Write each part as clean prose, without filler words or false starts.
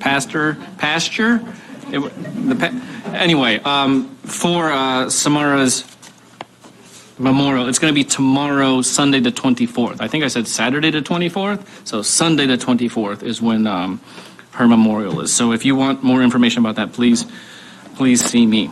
pasture. Anyway, for Samara's memorial, it's going to be tomorrow, Sunday the 24th. I think I said Saturday the 24th, so Sunday the 24th is when her memorial is. So if you want more information about that, please see me.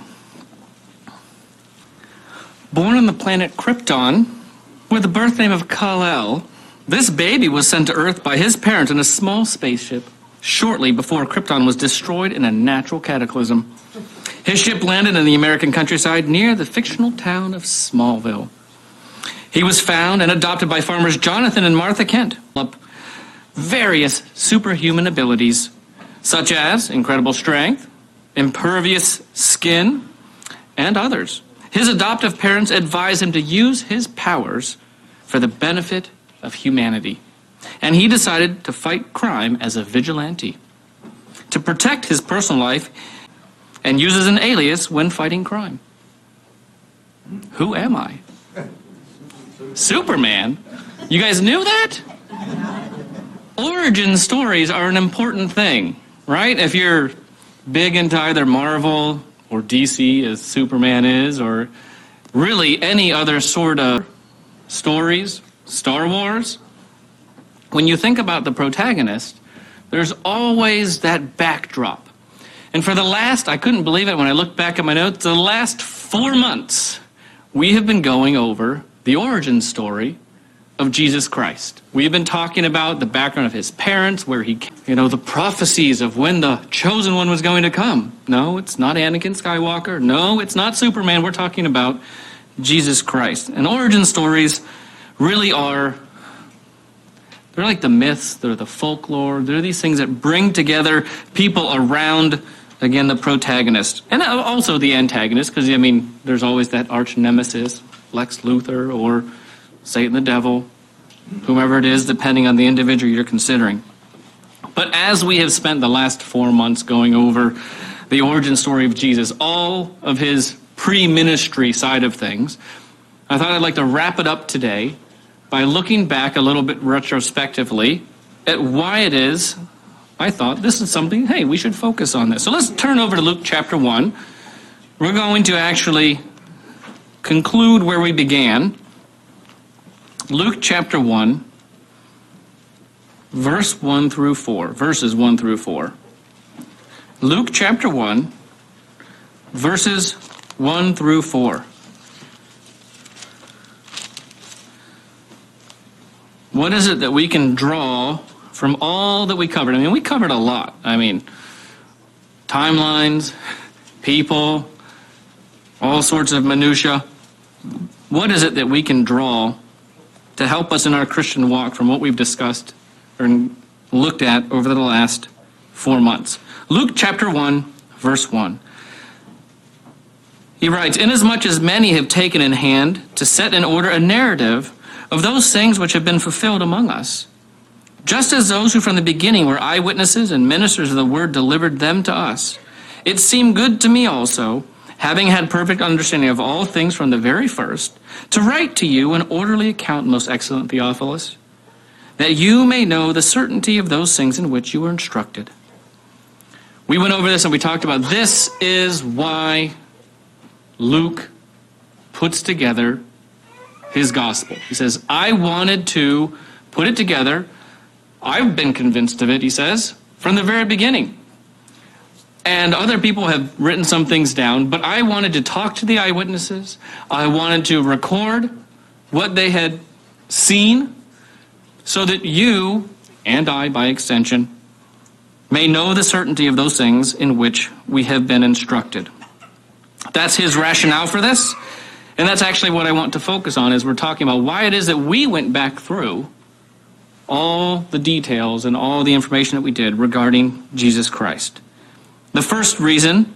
Born on the planet Krypton with the birth name of Kal-El, this baby was sent to Earth by his parents in a small spaceship shortly before Krypton was destroyed in a natural cataclysm. His ship landed in the American countryside near the fictional town of Smallville. He was found and adopted by farmers Jonathan and Martha Kent. Various superhuman abilities, such as incredible strength, impervious skin, and others. His adoptive parents advised him to use his powers for the benefit of humanity, and he decided to fight crime as a vigilante. To protect his personal life, and uses an alias when fighting crime. Who am I? Superman? You guys knew that? Origin stories are an important thing, right? If you're big into either Marvel or DC, as Superman is, or really any other sort of stories, Star Wars, when you think about the protagonist, there's always that backdrop. And for the last, I couldn't believe it when I looked back at my notes, the last 4 months, we have been going over the origin story of Jesus Christ. We have been talking about the background of his parents, where he, the prophecies of when the chosen one was going to come. No, it's not Anakin Skywalker. No, it's not Superman. We're talking about Jesus Christ. And origin stories really are, they're like the myths, they're the folklore, they're these things that bring together people around, again, the protagonist, and also the antagonist, because, there's always that arch nemesis, Lex Luthor, or Satan the devil, whomever it is, depending on the individual you're considering. But as we have spent the last 4 months going over the origin story of Jesus, all of his pre-ministry side of things, I thought I'd like to wrap it up today by looking back a little bit retrospectively at why it is I thought this is something, hey, we should focus on this. So let's turn over to Luke chapter 1. We're going to actually conclude where we began. Luke chapter 1, verses 1 through 4. Luke chapter 1, verses 1 through 4. What is it that we can draw from all that we covered? We covered a lot. Timelines, people, all sorts of minutia. What is it that we can draw to help us in our Christian walk from what we've discussed or looked at over the last 4 months? Luke chapter 1, verse 1. He writes, "Inasmuch as many have taken in hand to set in order a narrative of those things which have been fulfilled among us, just as those who from the beginning were eyewitnesses and ministers of the word delivered them to us, it seemed good to me also, having had perfect understanding of all things from the very first, to write to you an orderly account, most excellent Theophilus, that you may know the certainty of those things in which you were instructed." We went over this and we talked about this is why Luke puts together his gospel. He says, I wanted to put it together. I've been convinced of it, he says, from the very beginning. And other people have written some things down, but I wanted to talk to the eyewitnesses. I wanted to record what they had seen so that you, and I by extension, may know the certainty of those things in which we have been instructed. That's his rationale for this, and that's actually what I want to focus on as we're talking about why it is that we went back through all the details and all the information that we did regarding Jesus Christ. The first reason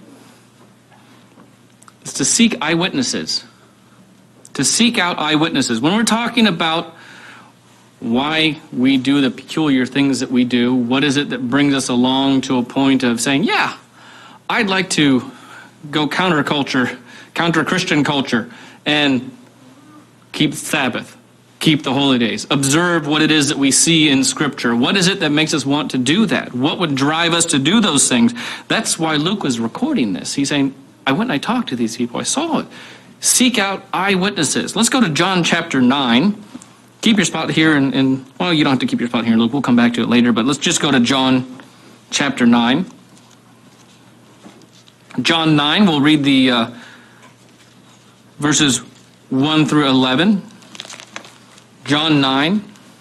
is to seek eyewitnesses. To seek out eyewitnesses. When we're talking about why we do the peculiar things that we do, what is it that brings us along to a point of saying, yeah, I'd like to go counter Christian culture, and keep Sabbath, keep the holy days, observe what it is that we see in Scripture. What is it that makes us want to do that? What would drive us to do those things? That's why Luke was recording this. He's saying, I went and I talked to these people. I saw it. Seek out eyewitnesses. Let's go to John chapter 9. Keep your spot here, well, you don't have to keep your spot here, Luke. We'll come back to it later, but let's just go to John chapter 9. John 9, we'll read the verses 1 through 11. John 9,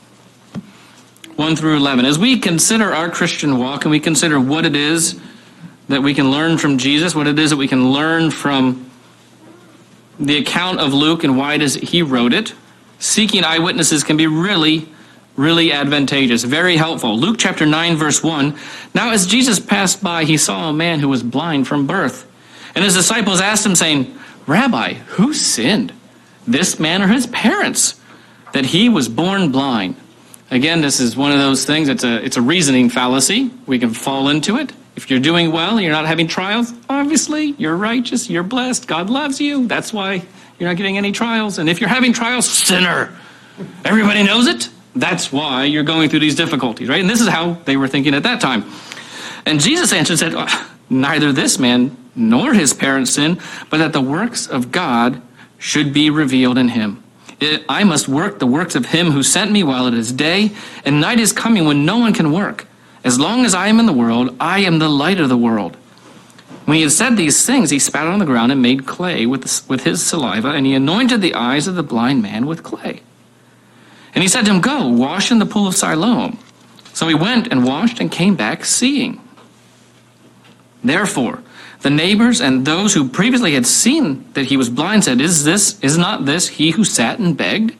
1 through 11. As we consider our Christian walk and we consider what it is that we can learn from Jesus, what it is that we can learn from the account of Luke and why it is he wrote it, seeking eyewitnesses can be really, really advantageous, very helpful. Luke chapter 9, verse 1. Now as Jesus passed by, he saw a man who was blind from birth. And his disciples asked him, saying, Rabbi, who sinned, this man or his parents, that he was born blind? Again, this is one of those things, it's a reasoning fallacy. We can fall into it. If you're doing well, you're not having trials, obviously, you're righteous, you're blessed, God loves you. That's why you're not getting any trials. And if you're having trials, sinner. Everybody knows it. That's why you're going through these difficulties, right? And this is how they were thinking at that time. And Jesus answered and said, neither this man nor his parents sinned, but that the works of God should be revealed in him. I must work the works of him who sent me while it is day, and night is coming when no one can work. As long as I am in the world, I am the light of the world. When he had said these things, he spat on the ground and made clay with his saliva, and he anointed the eyes of the blind man with clay. And he said to him, go, wash in the pool of Siloam. So he went and washed and came back seeing. Therefore, the neighbors and those who previously had seen that he was blind said, is not this he who sat and begged?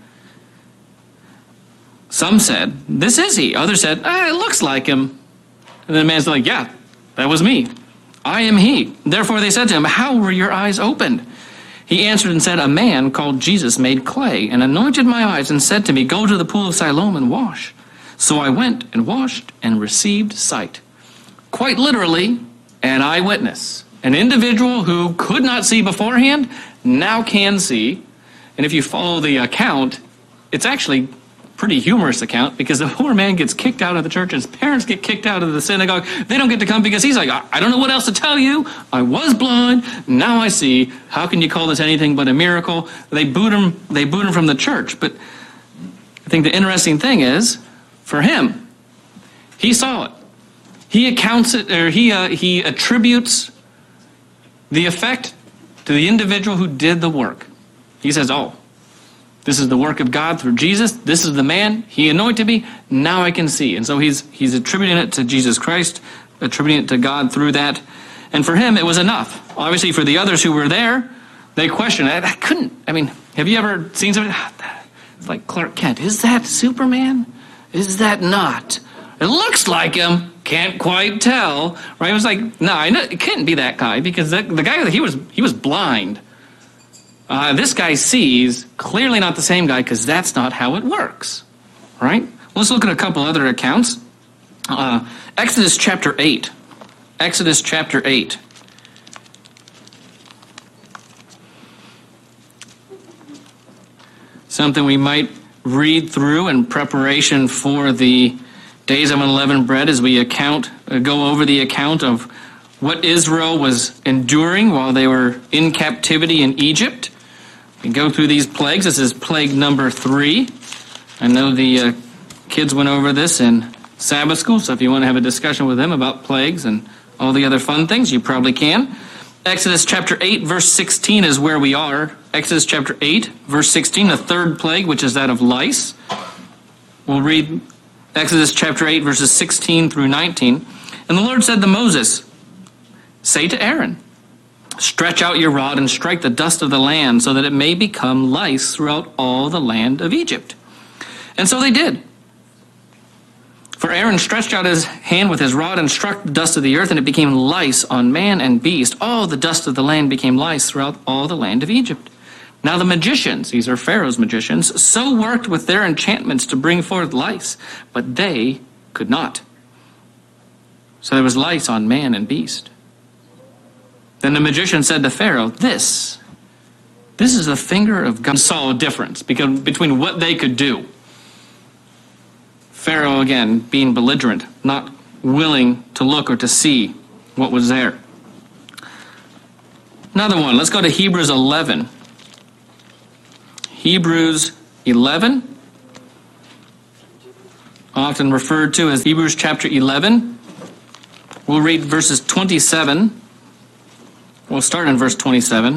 Some said, this is he. Others said, it looks like him. And the man's like, yeah, that was me. I am he. Therefore they said to him, how were your eyes opened? He answered and said, a man called Jesus made clay and anointed my eyes and said to me, go to the pool of Siloam and wash. So I went and washed and received sight. Quite literally, an eyewitness. An individual who could not see beforehand, now can see. And if you follow the account, it's actually pretty humorous account, because the poor man gets kicked out of the church, his parents get kicked out of the synagogue. They don't get to come because he's like, I don't know what else to tell you. I was blind, now I see. How can you call this anything but a miracle? They boot him from the church. But I think the interesting thing is, for him, he saw it. He accounts it, or he attributes the effect to the individual who did the work. He says, this is the work of God through Jesus. This is the man. He anointed me. Now I can see. And so he's attributing it to Jesus Christ, attributing it to God through that. And for him, it was enough. Obviously, for the others who were there, they questioned. Have you ever seen something? It's like Clark Kent. Is that Superman? Is that not? It looks like him. Can't quite tell. Right? It was like, no, it couldn't be that guy, because the guy, he was blind. This guy sees, clearly not the same guy, because that's not how it works, right? Let's look at a couple other accounts. Exodus chapter 8. Exodus chapter 8. Something we might read through in preparation for the Days of Unleavened Bread as we go over the account of what Israel was enduring while they were in captivity in Egypt. We go through these plagues. This is plague number 3. I know the kids went over this in Sabbath school, so if you want to have a discussion with them about plagues and all the other fun things, you probably can. Exodus chapter 8, verse 16 is where we are. Exodus chapter 8, verse 16, the third plague, which is that of lice. We'll read Exodus chapter 8, verses 16 through 19. And the Lord said to Moses, say to Aaron, stretch out your rod and strike the dust of the land so that it may become lice throughout all the land of Egypt. And so they did. For Aaron stretched out his hand with his rod and struck the dust of the earth, and it became lice on man and beast. All the dust of the land became lice throughout all the land of Egypt. Now the magicians, these are Pharaoh's magicians, so worked with their enchantments to bring forth lice, but they could not. So there was lice on man and beast. Then the magician said to Pharaoh, this This is the finger of God. Saw a difference between what they could do. Pharaoh, again, being belligerent, not willing to look or to see what was there. Another one, let's go to Hebrews 11. Hebrews 11, often referred to as Hebrews chapter 11. We'll read verses 27. We'll start in verse 27.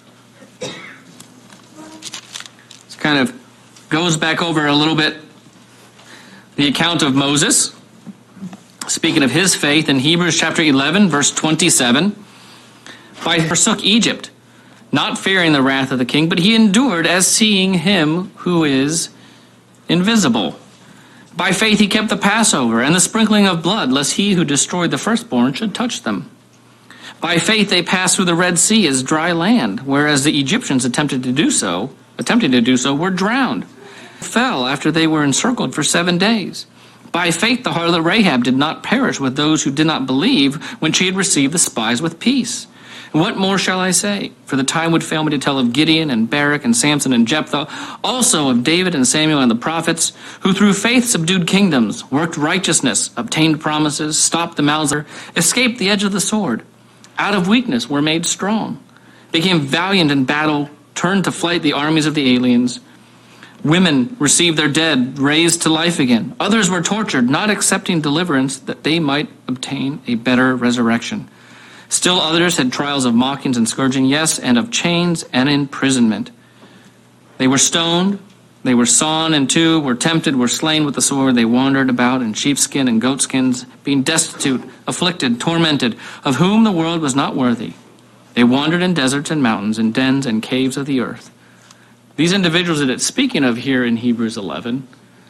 This kind of goes back over a little bit the account of Moses, speaking of his faith in Hebrews chapter 11, verse 27. By forsook Egypt, not fearing the wrath of the king, but he endured as seeing him who is invisible. By faith he kept the Passover and the sprinkling of blood, lest he who destroyed the firstborn should touch them. By faith they passed through the Red Sea as dry land, whereas the Egyptians attempting to do so, were drowned, fell after they were encircled for 7 days. By faith the harlot Rahab did not perish with those who did not believe when she had received the spies with peace. What more shall I say? For the time would fail me to tell of Gideon and Barak and Samson and Jephthah, also of David and Samuel and the prophets, who through faith subdued kingdoms, worked righteousness, obtained promises, stopped the mouths, escaped the edge of the sword, out of weakness were made strong, became valiant in battle, turned to flight the armies of the aliens. Women received their dead raised to life again. Others were tortured, not accepting deliverance, that they might obtain a better resurrection. Still others had trials of mockings and scourging, yes, and of chains and imprisonment. They were stoned, they were sawn in two, were tempted, were slain with the sword. They wandered about in sheepskin and goatskins, being destitute, afflicted, tormented, of whom the world was not worthy. They wandered in deserts and mountains, in dens and caves of the earth. These individuals that it's speaking of here in Hebrews 11,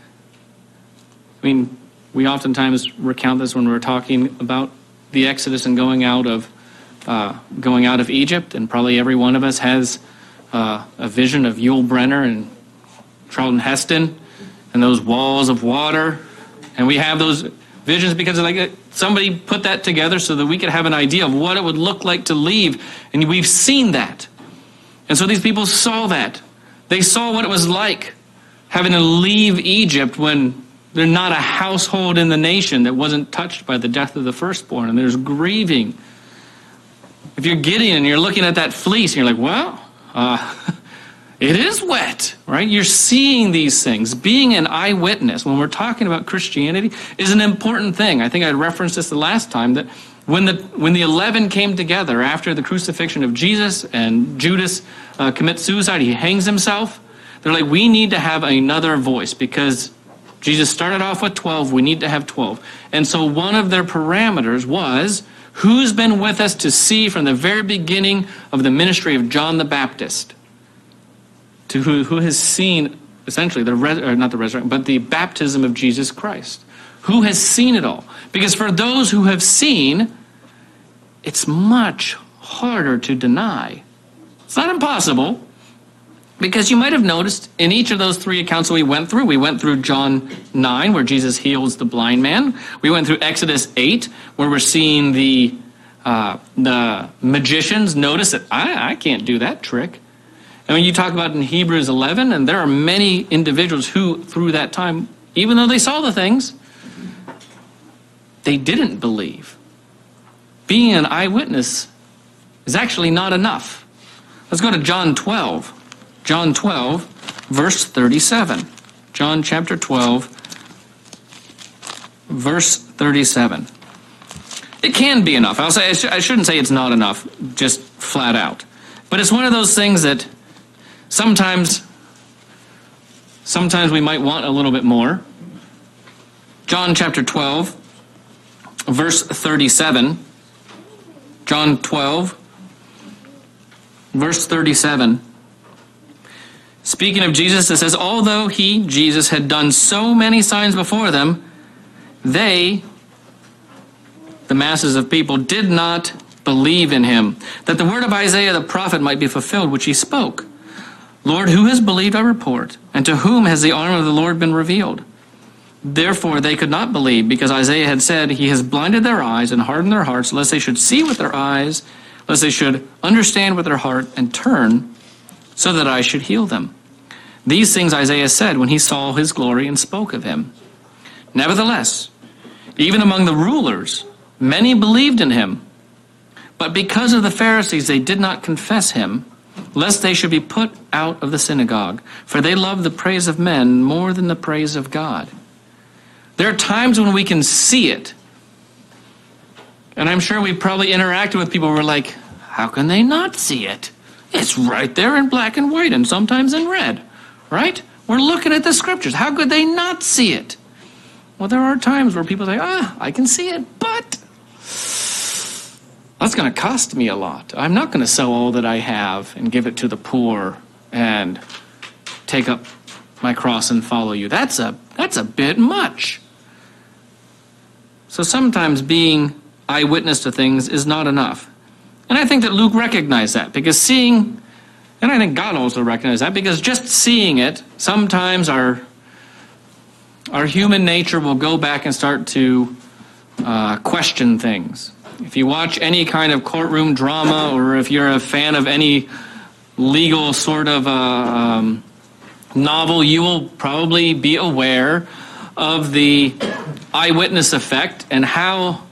I mean, we oftentimes recount this when we're talking about the Exodus and going out of Egypt, and probably every one of us has a vision of Yul Brynner and Charlton Heston and those walls of water, and we have those visions because like somebody put that together so that we could have an idea of what it would look like to leave, and we've seen that, and so these people saw that. They saw what it was like having to leave Egypt when they're not a household in the nation that wasn't touched by the death of the firstborn, and there's grieving. If you're Gideon and you're looking at that fleece, and you're like, well, it is wet, right? You're seeing these things. Being an eyewitness, when we're talking about Christianity, is an important thing. I think I referenced this the last time, that when the 11 came together after the crucifixion of Jesus and Judas commits suicide, he hangs himself, they're like, we need to have another voice because Jesus started off with 12, we need to have 12. And so one of their parameters was, who's been with us to see from the very beginning of the ministry of John the Baptist, to who has seen essentially not the resurrection, but the baptism of Jesus Christ. Who has seen it all? Because for those who have seen, it's much harder to deny. It's not impossible, because you might have noticed in each of those three accounts that we went through John 9, where Jesus heals the blind man. We went through Exodus 8, where we're seeing the magicians notice that I can't do that trick. And when you talk about in Hebrews 11, and there are many individuals who, through that time, even though they saw the things, they didn't believe. Being an eyewitness is actually not enough. Let's go to John 12. John 12, verse 37. John chapter 12, verse 37. It can be enough. I shouldn't say it's not enough, just flat out. But it's one of those things that sometimes we might want a little bit more. John chapter 12, verse 37. John 12, verse 37. Speaking of Jesus, it says, although he, Jesus, had done so many signs before them, they, the masses of people, did not believe in him, that the word of Isaiah the prophet might be fulfilled, which he spoke. Lord, who has believed our report, and to whom has the arm of the Lord been revealed? Therefore they could not believe, because Isaiah had said, he has blinded their eyes and hardened their hearts, lest they should see with their eyes, lest they should understand with their heart and turn, so that I should heal them. These things Isaiah said when he saw his glory and spoke of him. Nevertheless, even among the rulers, many believed in him. But because of the Pharisees, they did not confess him, lest they should be put out of the synagogue. For they love the praise of men more than the praise of God. There are times when we can see it. And I'm sure we've probably interacted with people who are like, how can they not see it? It's right there in black and white and sometimes in red, right? We're looking at the scriptures. How could they not see it? Well, there are times where people say, I can see it, but that's going to cost me a lot. I'm not going to sell all that I have and give it to the poor and take up my cross and follow you. That's a bit much. So sometimes being eyewitness to things is not enough. And I think that Luke recognized that, because seeing, and I think God also recognized that, because just seeing it, sometimes our human nature will go back and start to question things. If you watch any kind of courtroom drama, or if you're a fan of any legal sort of novel, you will probably be aware of the eyewitness effect and how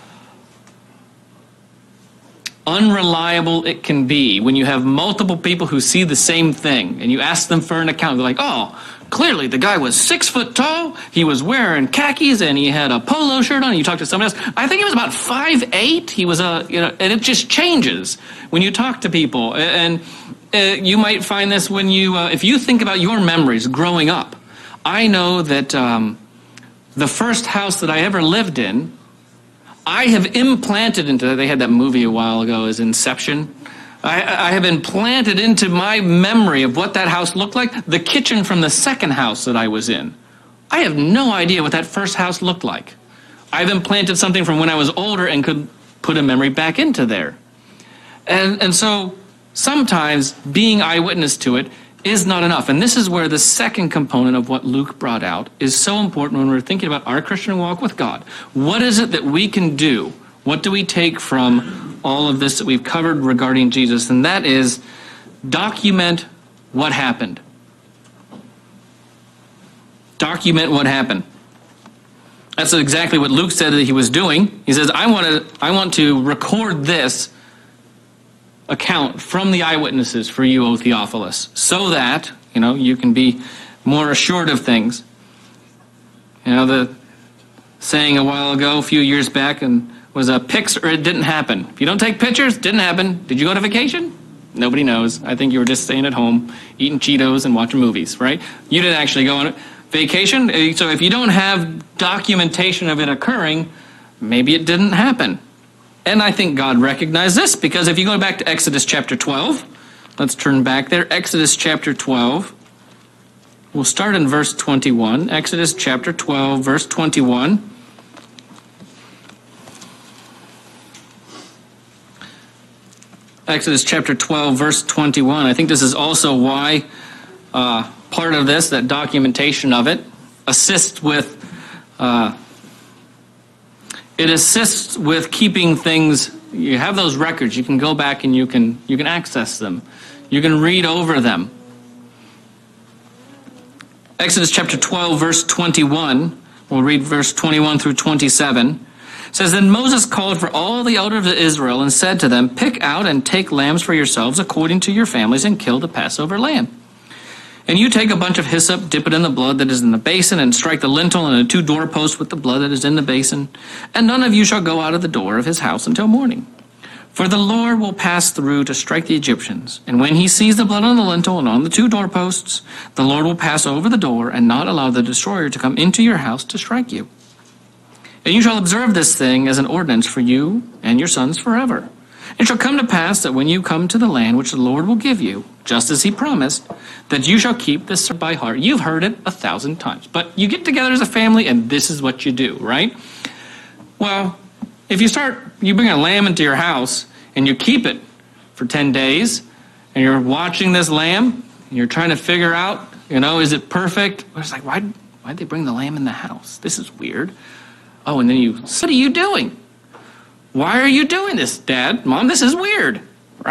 unreliable it can be when you have multiple people who see the same thing and you ask them for an account. They're like, oh, clearly the guy was 6 foot tall, he was wearing khakis, and he had a polo shirt on. You talk to somebody else, I think he was about 5'8". He was and it just changes when you talk to people. And you might find this when you, if you think about your memories growing up. I know that the first house that I ever lived in, I have implanted into, they had that movie a while ago as Inception. I have implanted into my memory of what that house looked like, the kitchen from the second house that I was in. I have no idea what that first house looked like. I've implanted something from when I was older and could put a memory back into there. And so sometimes being eyewitness to it is not enough. And this is where the second component of what Luke brought out is so important when we're thinking about our Christian walk with God. What is it that we can do? What do we take from all of this that we've covered regarding Jesus? And that is document what happened. Document what happened. That's exactly what Luke said that he was doing. He says, I want to record this account from the eyewitnesses for you, O Theophilus, so that, you can be more assured of things. The saying a while ago, a few years back, and was a pics or it didn't happen. If you don't take pictures, didn't happen. Did you go to vacation? Nobody knows. I think you were just staying at home, eating Cheetos and watching movies, right? You didn't actually go on vacation. So if you don't have documentation of it occurring, maybe it didn't happen. And I think God recognized this, because if you go back to Exodus chapter 12, let's turn back there. Exodus chapter 12. We'll start in verse 21. Exodus chapter 12, verse 21. Exodus chapter 12, verse 21. I think this is also why part of this, that documentation of it, assists with keeping things. You have those records. You can go back and you can access them. You can read over them. Exodus chapter 12, verse 21. We'll read verse 21 through 27. It says, Then Moses called for all the elders of Israel and said to them, Pick out and take lambs for yourselves according to your families and kill the Passover lamb. And you take a bunch of hyssop, dip it in the blood that is in the basin, and strike the lintel and the 2 doorposts with the blood that is in the basin. And none of you shall go out of the door of his house until morning. For the Lord will pass through to strike the Egyptians. And when he sees the blood on the lintel and on the 2 doorposts, the Lord will pass over the door and not allow the destroyer to come into your house to strike you. And you shall observe this thing as an ordinance for you and your sons forever. It shall come to pass that when you come to the land which the Lord will give you, just as he promised, that you shall keep this by heart. You've heard it 1,000 times, but you get together as a family and this is what you do, right? Well, if you bring a lamb into your house and you keep it for 10 days and you're watching this lamb and you're trying to figure out, is it perfect? It's like, why'd they bring the lamb in the house? This is weird. Oh, and then what are you doing? Why are you doing this, Dad? Mom, this is weird, right?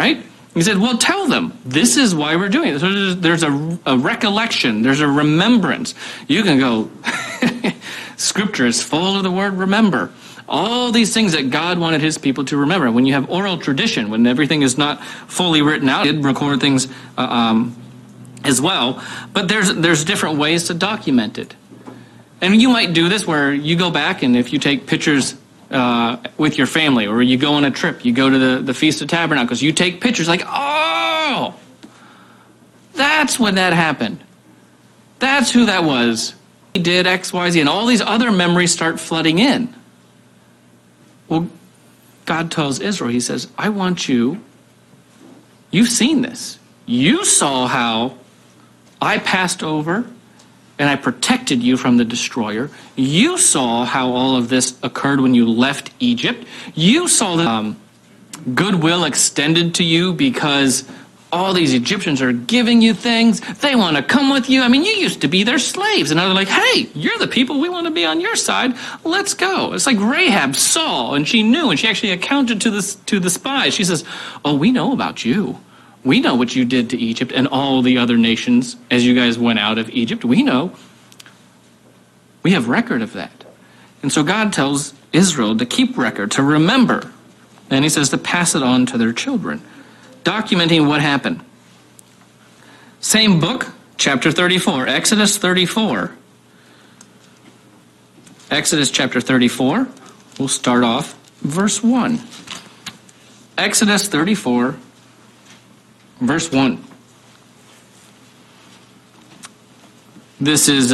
He said, well, tell them, this is why we're doing it. So there's a recollection, there's a remembrance. You can go, Scripture is full of the word remember. All these things that God wanted his people to remember. When you have oral tradition, when everything is not fully written out, he did record things as well. But there's different ways to document it. And you might do this where you go back, and if you take pictures with your family, or you go on a trip, you go to the Feast of Tabernacles, you take pictures like, oh, that's when that happened. That's who that was. He did X, Y, Z, and all these other memories start flooding in. Well, God tells Israel, he says, I want you've seen this. You saw how I passed over and I protected you from the destroyer. You saw how all of this occurred when you left Egypt. You saw the goodwill extended to you because all these Egyptians are giving you things. They want to come with you. I mean, you used to be their slaves. And now they're like, hey, you're the people. We want to be on your side. Let's go. It's like Rahab saw, and she knew, and she actually accounted to the spies. She says, oh, we know about you. We know what you did to Egypt and all the other nations as you guys went out of Egypt. We know. We have record of that. And so God tells Israel to keep record, to remember. And he says to pass it on to their children, documenting what happened. Same book, chapter 34, Exodus 34. Exodus chapter 34, we'll start off verse 1. Exodus 34, verse 1. This is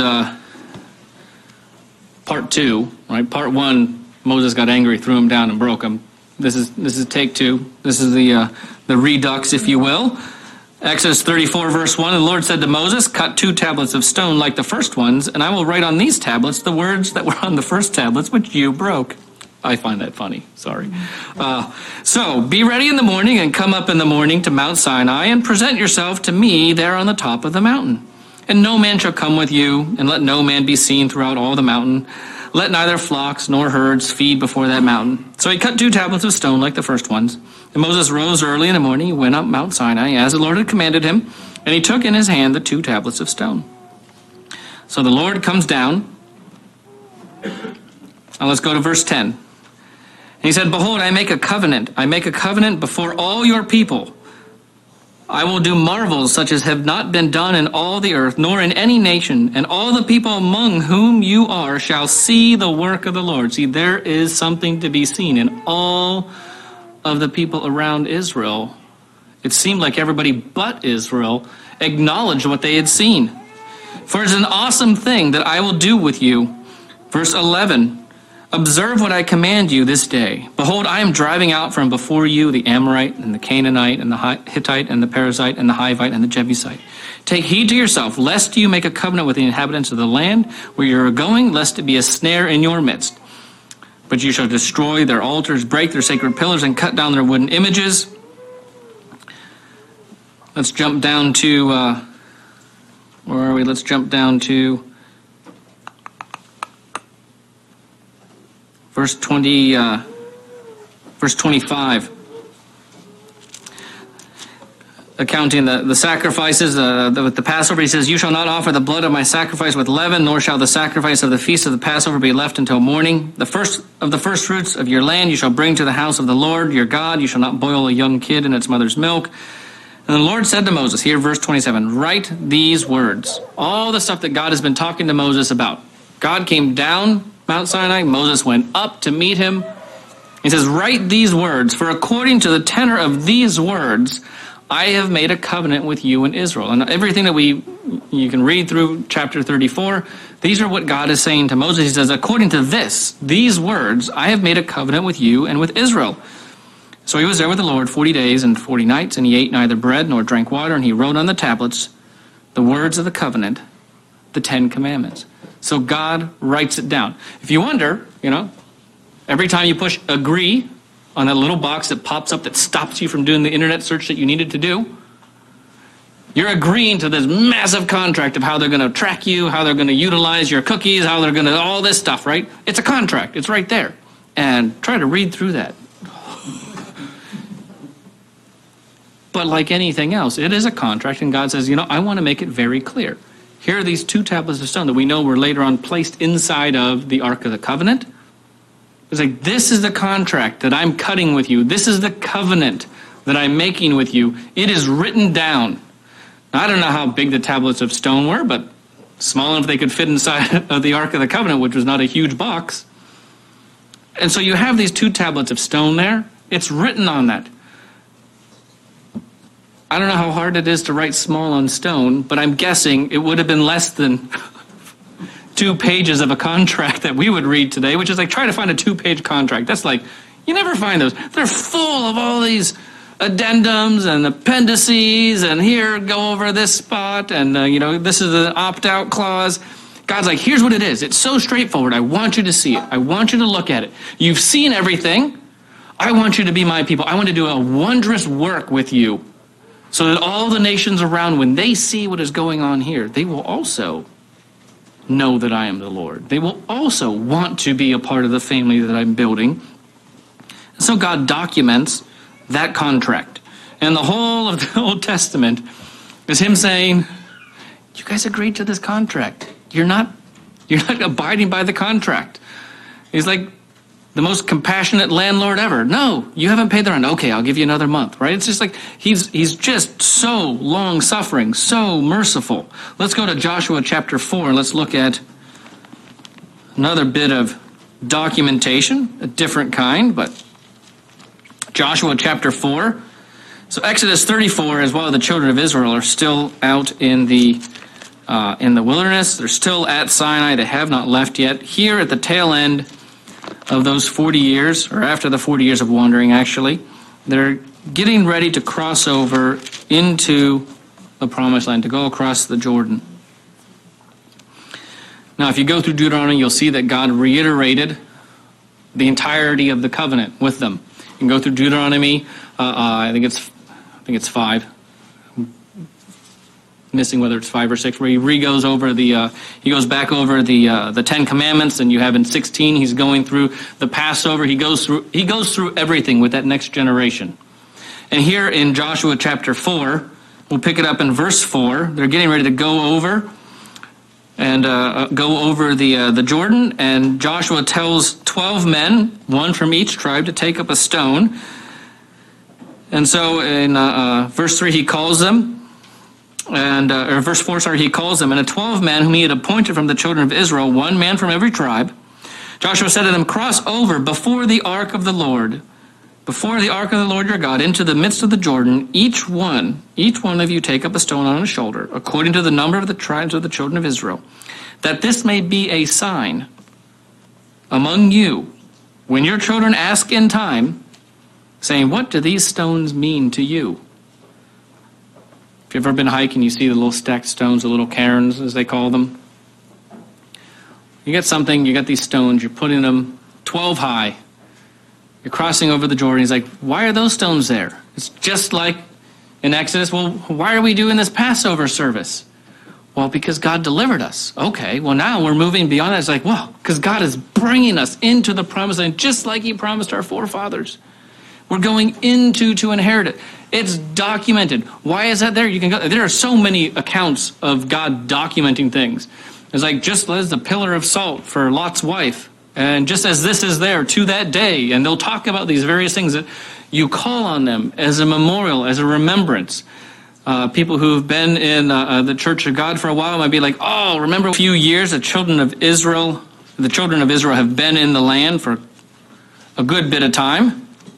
part 2, right? Part 1, Moses got angry, threw him down, and broke him. This is take 2. This is the redux, if you will. Exodus 34, verse 1, the Lord said to Moses, cut 2 tablets of stone like the first ones, and I will write on these tablets the words that were on the first tablets, which you broke. I find that funny. Sorry. So be ready in the morning and come up in the morning to Mount Sinai and present yourself to me there on the top of the mountain. And no man shall come with you, and let no man be seen throughout all the mountain. Let neither flocks nor herds feed before that mountain. So he cut 2 tablets of stone like the first ones. And Moses rose early in the morning, he went up Mount Sinai as the Lord had commanded him, and he took in his hand the 2 tablets of stone. So the Lord comes down. Now let's go to verse 10. And he said, behold, I make a covenant. I make a covenant before all your people. I will do marvels such as have not been done in all the earth, nor in any nation, and all the people among whom you are shall see the work of the Lord. See, there is something to be seen in all of the people around Israel. It seemed like everybody but Israel acknowledged what they had seen. For it is an awesome thing that I will do with you. Verse 11. Observe what I command you this day. Behold, I am driving out from before you the Amorite and the Canaanite and the Hittite and the Perizzite and the Hivite and the Jebusite. Take heed to yourself, lest you make a covenant with the inhabitants of the land where you are going, lest it be a snare in your midst. But you shall destroy their altars, break their sacred pillars, and cut down their wooden images. Let's jump down to, where are we? Let's jump down to verse 25. Accounting the sacrifices with the Passover, he says, you shall not offer the blood of my sacrifice with leaven, nor shall the sacrifice of the feast of the Passover be left until morning. The first of the first fruits of your land you shall bring to the house of the Lord your God. You shall not boil a young kid in its mother's milk. And the Lord said to Moses, here verse 27, write these words. All the stuff that God has been talking to Moses about. God came down Mount Sinai, Moses went up to meet him. He says, write these words, for according to the tenor of these words, I have made a covenant with you and Israel. And everything that you can read through chapter 34, these are what God is saying to Moses. He says, according to these words, I have made a covenant with you and with Israel. So he was there with the Lord 40 days and 40 nights, and he ate neither bread nor drank water, and he wrote on the tablets the words of the covenant, the 10 commandments. So God writes it down. If you wonder, every time you push agree on that little box that pops up that stops you from doing the internet search that you needed to do, you're agreeing to this massive contract of how they're going to track you, how they're going to utilize your cookies, how they're going to, all this stuff, right? It's a contract. It's right there. And try to read through that. But like anything else, it is a contract, and God says, I want to make it very clear. Here are these 2 tablets of stone that we know were later on placed inside of the Ark of the Covenant. It's like, this is the contract that I'm cutting with you. This is the covenant that I'm making with you. It is written down. Now, I don't know how big the tablets of stone were, but small enough they could fit inside of the Ark of the Covenant, which was not a huge box. And so you have these 2 tablets of stone there. It's written on that. I don't know how hard it is to write small on stone, but I'm guessing it would have been less than 2 pages of a contract that we would read today, which is like trying to find a 2-page contract. That's like, you never find those. They're full of all these addendums and appendices, and here, go over this spot, and this is the opt-out clause. God's like, here's what it is. It's so straightforward. I want you to see it. I want you to look at it. You've seen everything. I want you to be my people. I want to do a wondrous work with you, so that all the nations around, when they see what is going on here, they will also know that I am the Lord. They will also want to be a part of the family that I'm building. And so God documents that contract. And the whole of the Old Testament is him saying, you guys agreed to this contract. You're not abiding by the contract. He's like the most compassionate landlord ever. No, you haven't paid the rent. Okay, I'll give you another month, right? It's just like he's just so long-suffering, so merciful. Let's go to Joshua chapter 4, and let's look at another bit of documentation, a different kind, but Joshua chapter 4. So Exodus 34, as well, the children of Israel are still out in the wilderness. They're still at Sinai. They have not left yet. Here at the tail end of those 40 years, or after the 40 years of wandering, actually, they're getting ready to cross over into the Promised Land, to go across the Jordan. Now, if you go through Deuteronomy, you'll see that God reiterated the entirety of the covenant with them. You can go through Deuteronomy, I think it's 5. Missing whether it's 5 or 6, where he goes back over the 10 Commandments, and you have in 16 he's going through the Passover. He goes through everything with that next generation. And here in Joshua chapter 4, we'll pick it up in verse 4. They're getting ready to go over the Jordan, and Joshua tells 12 men, one from each tribe, to take up a stone. And so in verse 3 he calls them. Or verse 4, he calls them, and the 12 men whom he had appointed from the children of Israel, 1 man from every tribe. Joshua said to them, cross over before the ark of the Lord your God, into the midst of the Jordan. Each one of you take up a stone on his shoulder, according to the number of the tribes of the children of Israel, that this may be a sign among you, when your children ask in time, saying, what do these stones mean to you? If you've ever been hiking, you see the little stacked stones, the little cairns, as they call them. You got these stones, you're putting them 12 high. You're crossing over the Jordan. He's like, why are those stones there? It's just like in Exodus. Well, why are we doing this Passover service? Well, because God delivered us. Okay, well, now we're moving beyond that. It's like, well, because God is bringing us into the promised land, just like he promised our forefathers. We're going to inherit it. It's documented. Why is that there? You can go. There are so many accounts of God documenting things. It's like, just as the pillar of salt for Lot's wife, and just as this is there to that day, and they'll talk about these various things that you call on them as a memorial, as a remembrance. People who've been in the Church of God for a while might be like, oh, remember a few years the children of Israel have been in the land for a good bit of time.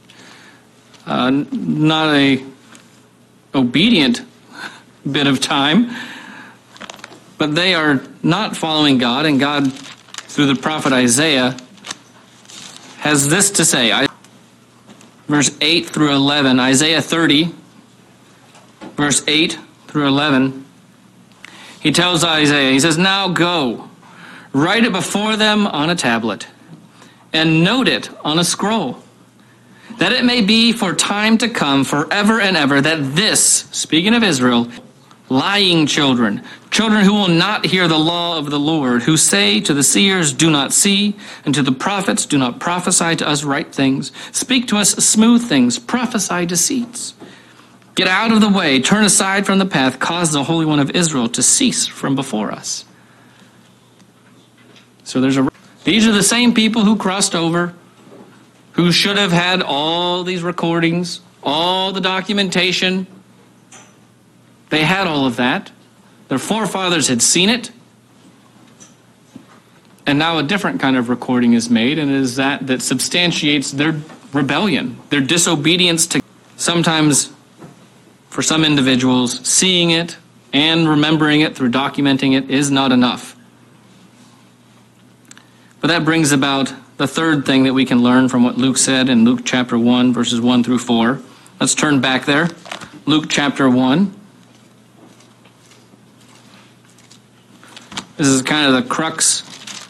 Not a obedient bit of time, but they are not following God, and God, through the prophet Isaiah, has this to say. Verse 8 through 11, Isaiah 30, verse 8 through 11, he tells Isaiah, he says, now go, write it before them on a tablet, and note it on a scroll, that it may be for time to come, forever and ever, that this, speaking of Israel, lying children who will not hear the law of the Lord, who say to the seers, do not see, and to the prophets, do not prophesy to us right things, speak to us smooth things, prophesy deceits. Get out of the way, turn aside from the path, cause the Holy One of Israel to cease from before us. So these are the same people who crossed over, who should have had all these recordings, all the documentation. They had all of that. Their forefathers had seen it. And now a different kind of recording is made, and it is that substantiates their rebellion, their disobedience to. Sometimes, for some individuals, seeing it and remembering it through documenting it is not enough. But that brings about the third thing that we can learn from what Luke said in Luke chapter 1, verses 1 through 4. Let's turn back there. Luke chapter 1. This is kind of the crux.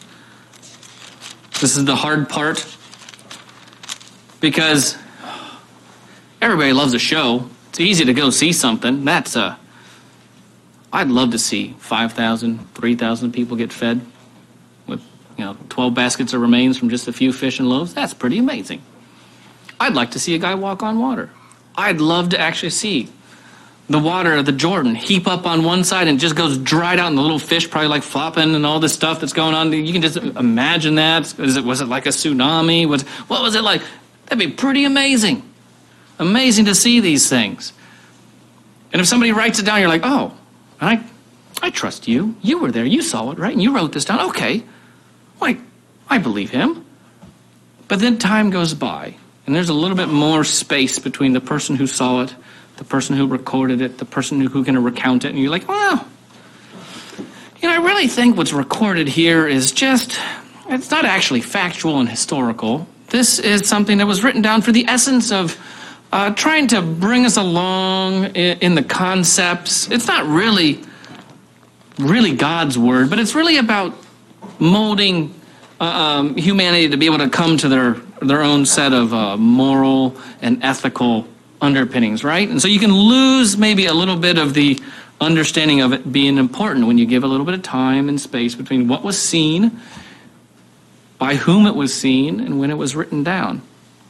This is the hard part. Because everybody loves a show. It's easy to go see something. I'd love to see 5,000, 3,000 people get fed with 12 baskets of remains from just a few fish and loaves. That's pretty amazing. I'd like to see a guy walk on water. I'd love to actually see the water of the Jordan heap up on one side and just goes dried out, and the little fish probably like flopping and all this stuff that's going on. You can just imagine that. Was it like a tsunami? What was it like? That'd be pretty amazing. Amazing to see these things. And if somebody writes it down, you're like, oh, I trust you. You were there. You saw it, right? And you wrote this down. Okay. I believe him. But then time goes by, and there's a little bit more space between the person who saw it, the person who recorded it, the person who can recount it, and you're like, well, I really think what's recorded here is it's not actually factual and historical. This is something that was written down for the essence of trying to bring us along in the concepts. It's not really God's word, but it's really about molding humanity to be able to come to their own set of moral and ethical underpinnings, right? And so you can lose maybe a little bit of the understanding of it being important when you give a little bit of time and space between what was seen, by whom it was seen, and when it was written down.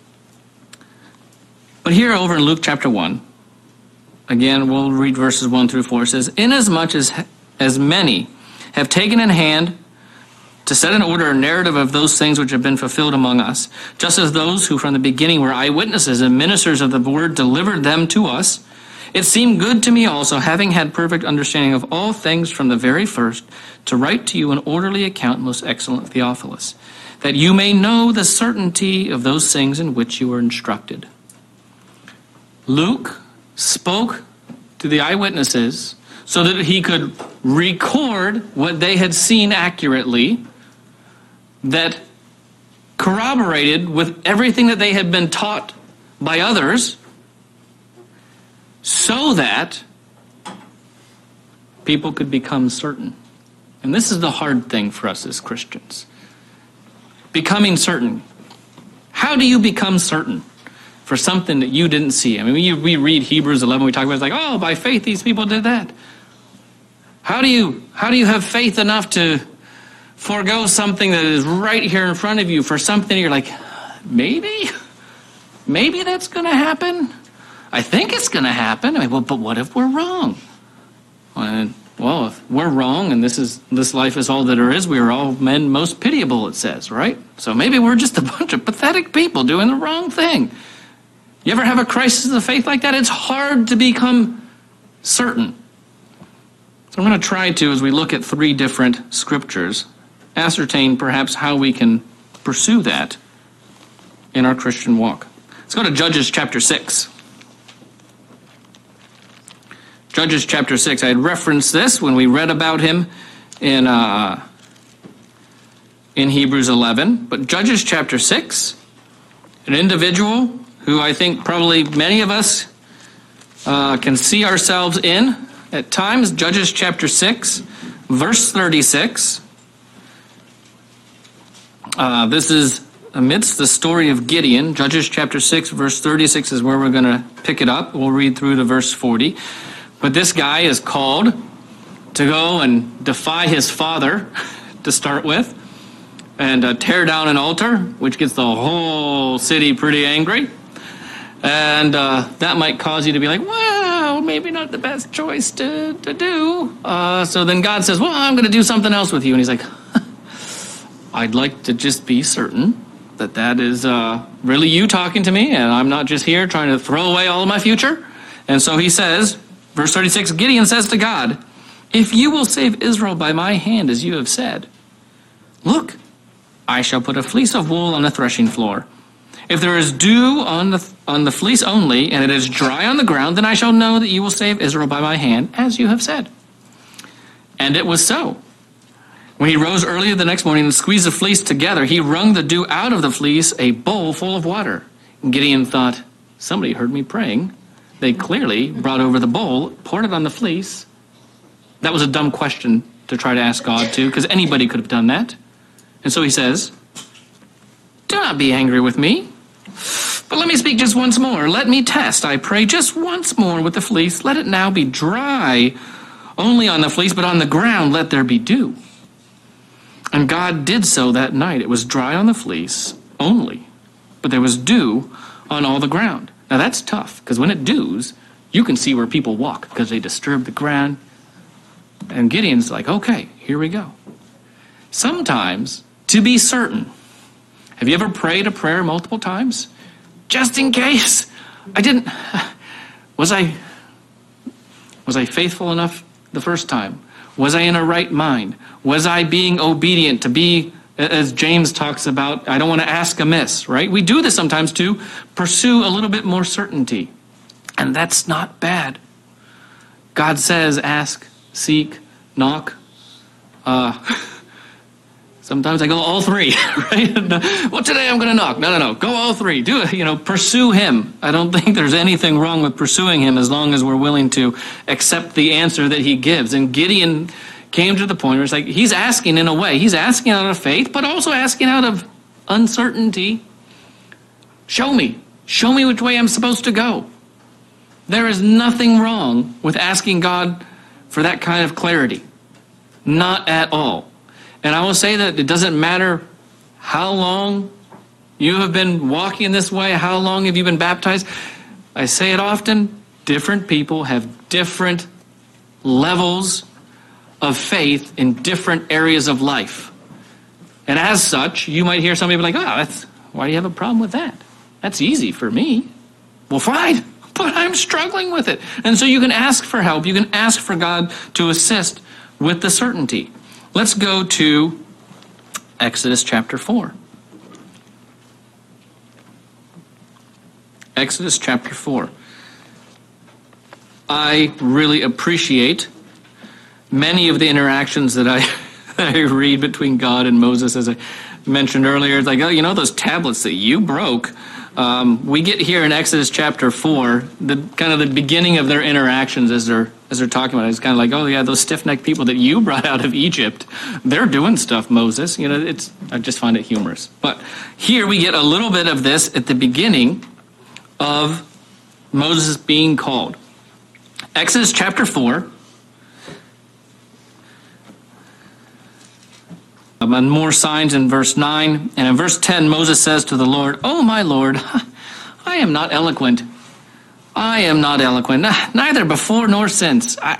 But here over in Luke chapter 1, again, we'll read verses 1 through 4. It says, inasmuch as many have taken in hand to set in order a narrative of those things which have been fulfilled among us, just as those who from the beginning were eyewitnesses and ministers of the word delivered them to us, it seemed good to me also, having had perfect understanding of all things from the very first, to write to you an orderly account, most excellent Theophilus, that you may know the certainty of those things in which you were instructed. Luke spoke to the eyewitnesses so that he could record what they had seen accurately, that corroborated with everything that they had been taught by others, so that people could become certain. And this is the hard thing for us as Christians. Becoming certain. How do you become certain for something that you didn't see? I mean, we read Hebrews 11, we talk about it, it's like, oh, by faith these people did that. How do you have faith enough to forego something that is right here in front of you for something you're like, maybe that's going to happen? I think it's going to happen. But what if we're wrong? Well, if we're wrong and this life is all that there is, we are all men most pitiable, it says, right? So maybe we're just a bunch of pathetic people doing the wrong thing. You ever have a crisis of faith like that? It's hard to become certain. So I'm going to try to, as we look at 3 different scriptures, ascertain perhaps how we can pursue that in our Christian walk. Let's go to Judges chapter 6. Judges chapter 6. I had referenced this when we read about him in Hebrews 11. But Judges chapter 6, an individual who I think probably many of us can see ourselves in at times. Judges chapter 6, verse 36. This is amidst the story of Gideon. Judges chapter 6, verse 36 is where we're going to pick it up. We'll read through to verse 40. But this guy is called to go and defy his father, to start with, and tear down an altar, which gets the whole city pretty angry. And that might cause you to be like, well, maybe not the best choice to do. So then God says, well, I'm going to do something else with you. And he's like, I'd like to just be certain that is really you talking to me, and I'm not just here trying to throw away all of my future. And so he says, verse 36, Gideon says to God, if you will save Israel by my hand, as you have said, look, I shall put a fleece of wool on the threshing floor. If there is dew on the fleece only, and it is dry on the ground, then I shall know that you will save Israel by my hand, as you have said. And it was so. When he rose early the next morning and squeezed the fleece together, he wrung the dew out of the fleece, a bowl full of water. And Gideon thought, somebody heard me praying. They clearly brought over the bowl, poured it on the fleece. That was a dumb question to try to ask God to, because anybody could have done that. And so he says, do not be angry with me, but let me speak just once more. Let me test, I pray, just once more with the fleece. Let it now be dry only on the fleece, but on the ground let there be dew. And God did so that night. It was dry on the fleece only, but there was dew on all the ground. Now that's tough, because when it dews, you can see where people walk, because they disturb the ground. And Gideon's like, okay, here we go. Sometimes, to be certain, have you ever prayed a prayer multiple times? Just in case. Was I faithful enough the first time? Was I in a right mind? Was I being obedient to be, as James talks about, I don't want to ask amiss, right? We do this sometimes to pursue a little bit more certainty. And that's not bad. God says, ask, seek, knock. Sometimes I go all three, right? Well, today I'm going to knock. No. Go all three. Do it. Pursue him. I don't think there's anything wrong with pursuing him as long as we're willing to accept the answer that he gives. And Gideon came to the point where it's like he's asking in a way. He's asking out of faith, but also asking out of uncertainty. Show me. Show me which way I'm supposed to go. There is nothing wrong with asking God for that kind of clarity. Not at all. And I will say that it doesn't matter how long you have been walking this way, how long have you been baptized. I say it often, different people have different levels of faith in different areas of life. And as such, you might hear somebody be like, why do you have a problem with that? That's easy for me. Well, fine, but I'm struggling with it. And so you can ask for help. You can ask for God to assist with the certainty. Let's go to Exodus chapter 4. Exodus chapter 4. I really appreciate many of the interactions that I read between God and Moses, as I mentioned earlier. It's like, those tablets that you broke. We get here in Exodus chapter 4, the beginning of their interactions as they're talking about it. It's kind of like, those stiff-necked people that you brought out of Egypt, they're doing stuff, Moses. I just find it humorous. But here we get a little bit of this at the beginning of Moses being called. Exodus chapter 4. And more signs in verse 9. And in verse 10, Moses says to the Lord, "Oh, my Lord, I am not eloquent. I am not eloquent, neither before nor since. I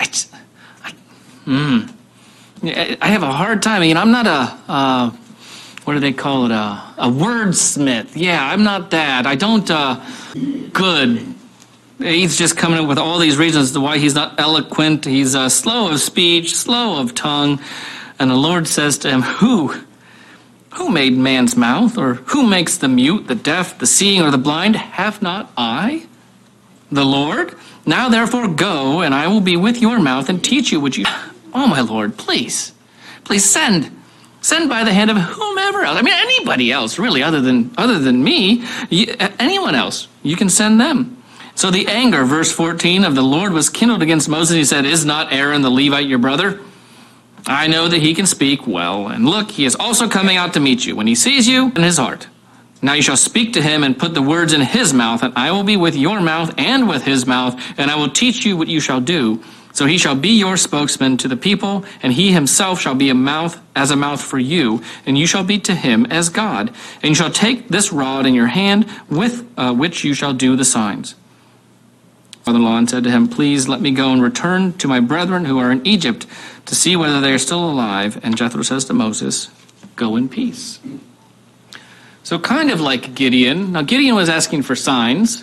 have a hard time. I'm not what do they call it? A wordsmith. Yeah, I'm not that. I don't, good. He's just coming up with all these reasons as to why he's not eloquent. He's slow of speech, slow of tongue. And the Lord says to him, Who made man's mouth? Or who makes the mute, the deaf, the seeing, or the blind? Have not I, the Lord? Now therefore go, and I will be with your mouth and teach you what you... Oh, my Lord, please send by the hand of whomever else. Anybody else, really, other than me. Anyone else, you can send them. So the anger, verse 14, of the Lord was kindled against Moses. He said, Is not Aaron the Levite your brother? I know that he can speak well. And look, he is also coming out to meet you when he sees you in his heart. Now you shall speak to him and put the words in his mouth, and I will be with your mouth and with his mouth, and I will teach you what you shall do. So he shall be your spokesman to the people, and he himself shall be a mouth for you, and you shall be to him as God. And you shall take this rod in your hand with which you shall do the signs. father-in-law and said to him, "Please let me go and return to my brethren who are in Egypt to see whether they are still alive." And Jethro says to Moses, "Go in peace." So kind of like Gideon. Now Gideon was asking for signs.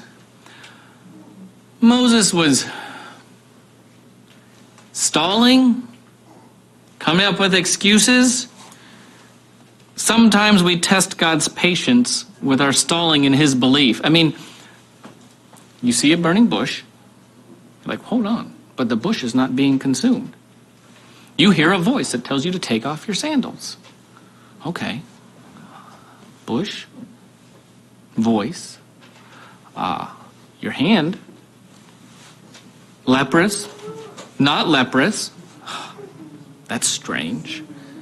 Moses was stalling, coming up with excuses. Sometimes we test God's patience with our stalling in his belief. I mean, you see a burning bush, you're like, hold on, but the bush is not being consumed. You hear a voice that tells you to take off your sandals. Okay. Bush, voice, your hand, leprous, not leprous. That's strange.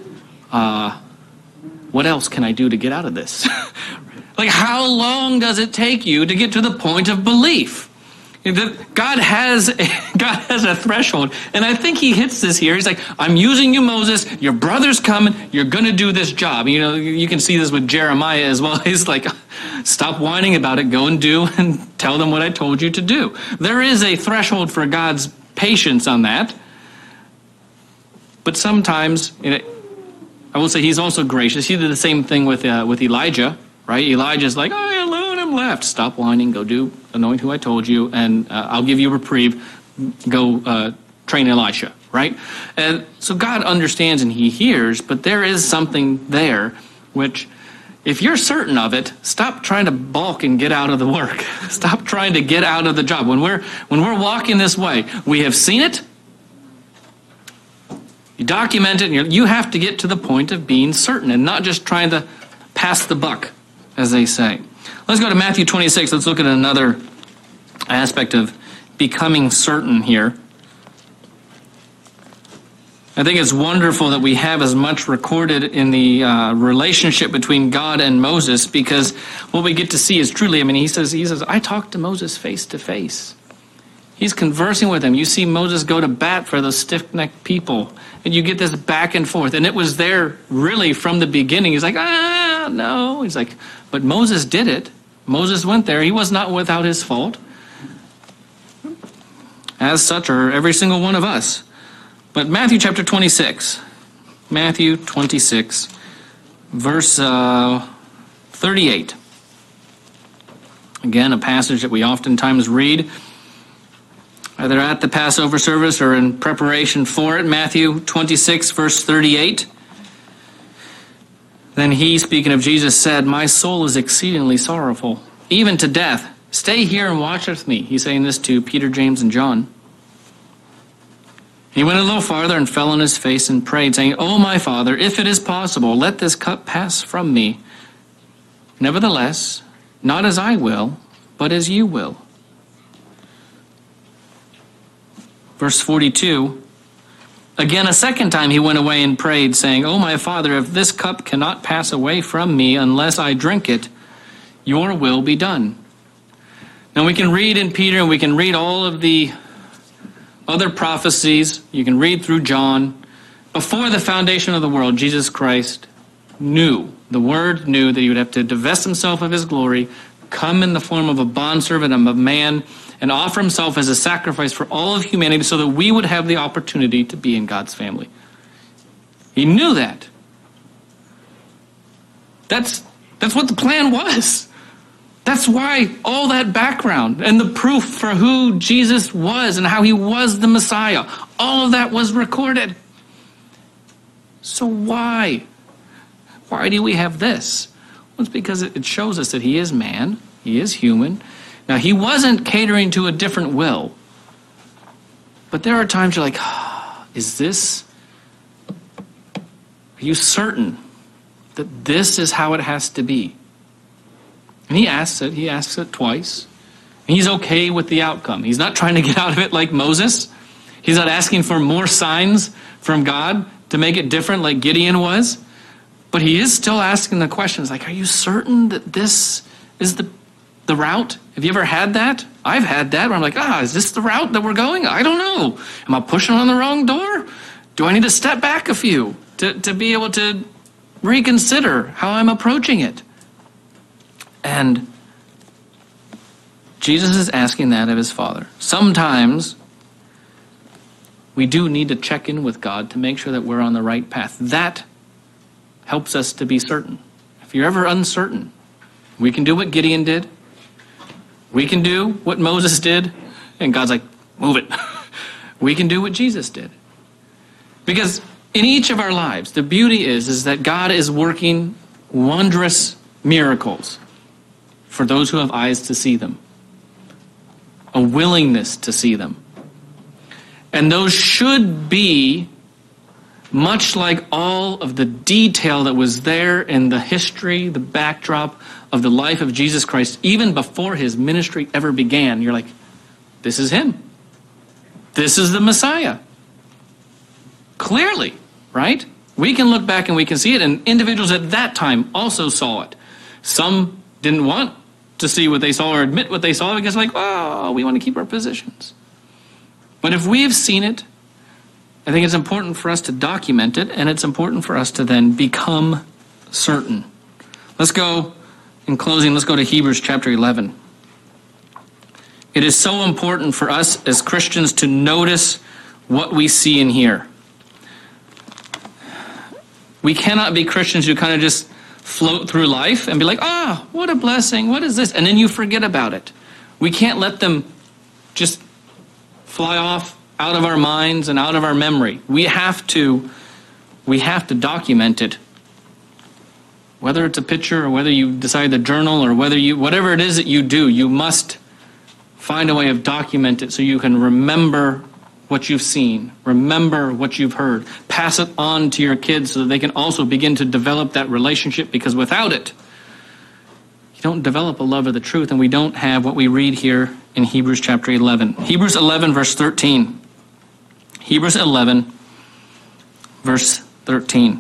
What else can I do to get out of this? Like, how long does it take you to get to the point of belief? God has a threshold, and I think he hits this here. He's like, I'm using you, Moses. Your brother's coming. You're going to do this job. You know, you can see this with Jeremiah as well. He's like, stop whining about it. Go and do and tell them what I told you to do. There is a threshold for God's patience on that. But sometimes, I will say he's also gracious. He did the same thing with Elijah, right? Elijah's like, oh, yeah, let him left. Stop whining. Go do, anoint who I told you, and I'll give you a reprieve. Go train Elisha, right? And so God understands and he hears, but there is something there which, if you're certain of it, stop trying to balk and get out of the work. Stop trying to get out of the job. When we're walking this way, we have seen it. You document it, and you have to get to the point of being certain and not just trying to pass the buck, as they say. Let's go to Matthew 26. Let's look at another aspect of becoming certain here. I think it's wonderful that we have as much recorded in the relationship between God and Moses, because what we get to see is truly, I mean, he says, I talked to Moses face to face. He's conversing with him. You see Moses go to bat for those stiff-necked people, and you get this back and forth. And it was there really from the beginning. He's like, no. He's like, but Moses did it. Moses went there. He was not without his fault. As such are every single one of us. But Matthew chapter 26. Matthew 26, verse 38. Again, a passage that we oftentimes read, either at the Passover service or in preparation for it. Matthew 26, verse 38. Then he, speaking of Jesus, said, "My soul is exceedingly sorrowful, even to death. Stay here and watch with me." He's saying this to Peter, James, and John. He went a little farther and fell on his face and prayed, saying, "Oh, my Father, if it is possible, let this cup pass from me. Nevertheless, not as I will, but as you will." Verse 42, again a second time he went away and prayed, saying, "Oh, my Father, if this cup cannot pass away from me unless I drink it, your will be done." Now we can read in Peter, and we can read all of the other prophecies. You can read through John. Before the foundation of the world, Jesus Christ knew, the Word knew that he would have to divest himself of his glory, come in the form of a bondservant of man, and offer himself as a sacrifice for all of humanity so that we would have the opportunity to be in God's family. He knew that. That's what the plan was. That's why all that background and the proof for who Jesus was and how he was the Messiah, all of that was recorded. So why? Why do we have this? Well, it's because it shows us that he is man, he is human. Now, he wasn't catering to a different will. But there are times you're like, is this, are you certain that this is how it has to be? And he asks it twice. And he's okay with the outcome. He's not trying to get out of it like Moses. He's not asking for more signs from God to make it different like Gideon was. But he is still asking the questions like, are you certain that this is the route? Have you ever had that? I've had that where I'm like, is this the route that we're going? I don't know. Am I pushing on the wrong door? Do I need to step back a few to be able to reconsider how I'm approaching it? And Jesus is asking that of his Father. Sometimes we do need to check in with God to make sure that we're on the right path. That helps us to be certain. If you're ever uncertain, we can do what Gideon did. We can do what Moses did. And God's like, move it. We can do what Jesus did. Because in each of our lives, the beauty is that God is working wondrous miracles for those who have eyes to see them, a willingness to see them. And those should be much like all of the detail that was there in the history, the backdrop of the life of Jesus Christ, even before his ministry ever began. You're like, this is him. This is the Messiah. Clearly, right? We can look back and we can see it, and individuals at that time also saw it. Some didn't want to see what they saw or admit what they saw because like, oh, we want to keep our positions. But if we have seen it, I think it's important for us to document it, and it's important for us to then become certain. Let's go, in closing, let's go to Hebrews chapter 11. It is so important for us as Christians to notice what we see and hear. We cannot be Christians who kind of just float through life and be like, ah, what a blessing, what is this? And then you forget about it. We can't let them just fly off out of our minds and out of our memory. We have to document it. Whether it's a picture or whether you decide to journal or whatever it is that you do, you must find a way of document it so you can remember what you've seen, remember what you've heard, pass it on to your kids so that they can also begin to develop that relationship, because without it, you don't develop a love of the truth, and we don't have what we read here in Hebrews chapter 11. Hebrews 11, verse 13. Hebrews 11, verse 13.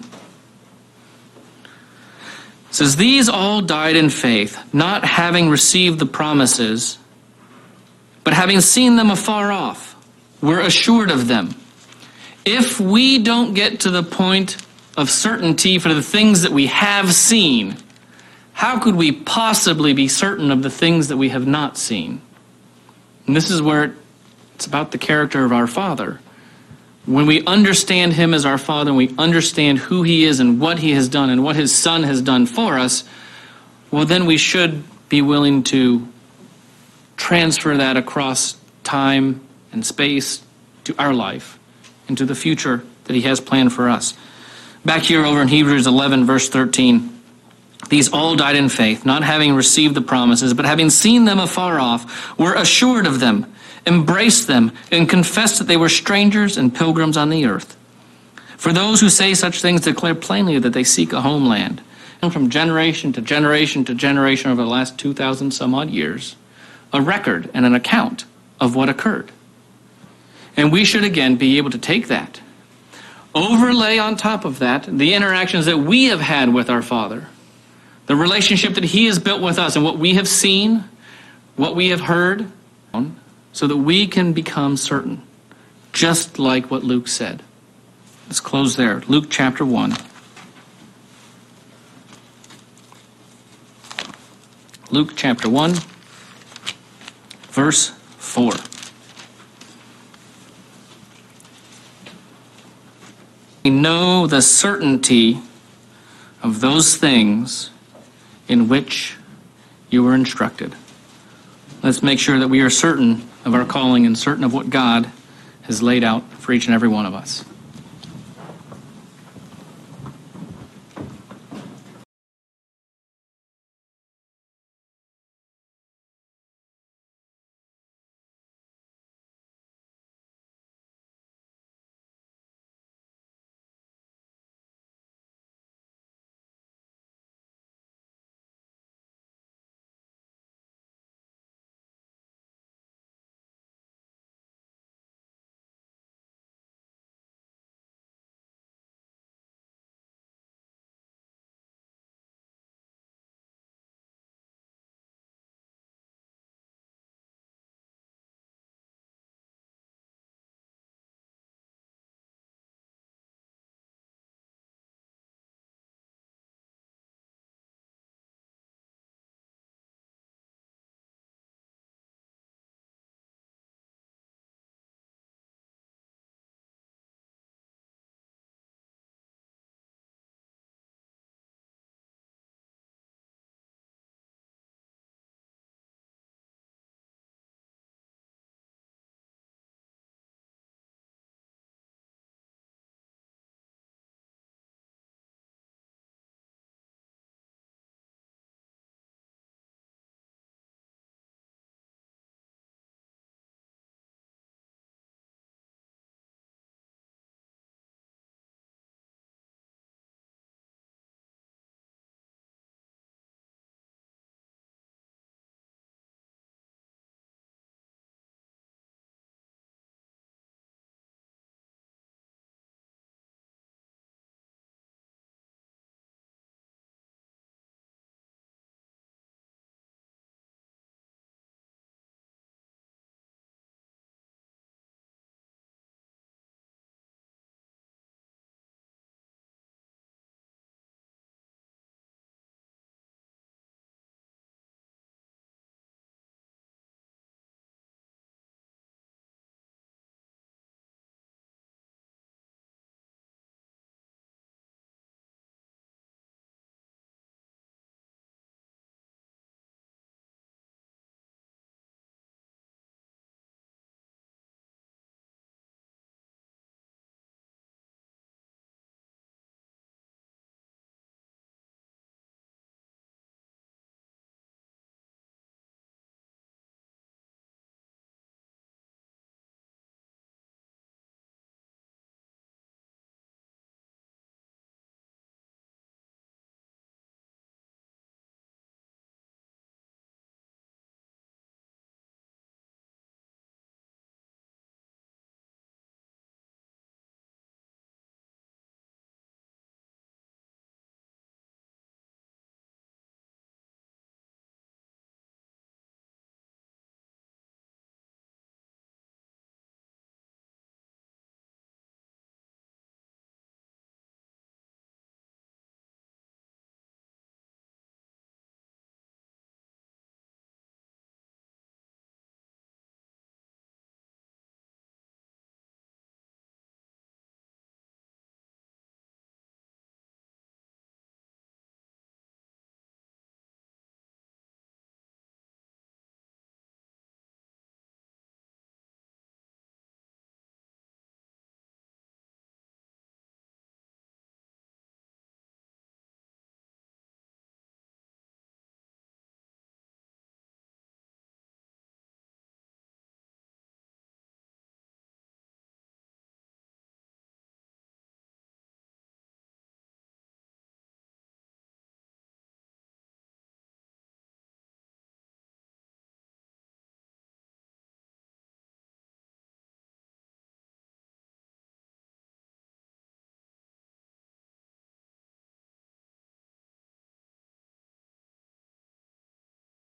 It says, these all died in faith, not having received the promises, but having seen them afar off, were assured of them. If we don't get to the point of certainty for the things that we have seen, how could we possibly be certain of the things that we have not seen? And this is where it's about the character of our Father. When we understand him as our Father, and we understand who he is and what he has done and what his Son has done for us, well, then we should be willing to transfer that across time and space to our life and to the future that he has planned for us. Back here over in Hebrews 11, verse 13, these all died in faith, not having received the promises, but having seen them afar off, were assured of them, embraced them, and confessed that they were strangers and pilgrims on the earth. For those who say such things declare plainly that they seek a homeland. And from generation to generation to generation over the last 2,000 some odd years, a record and an account of what occurred. And we should again be able to take that, overlay on top of that the interactions that we have had with our Father, the relationship that he has built with us, and what we have seen, what we have heard, so that we can become certain, just like what Luke said. Let's close there. Luke chapter 1. Luke chapter 1, verse 4. We know the certainty of those things in which you were instructed. Let's make sure that we are certain of our calling and certain of what God has laid out for each and every one of us.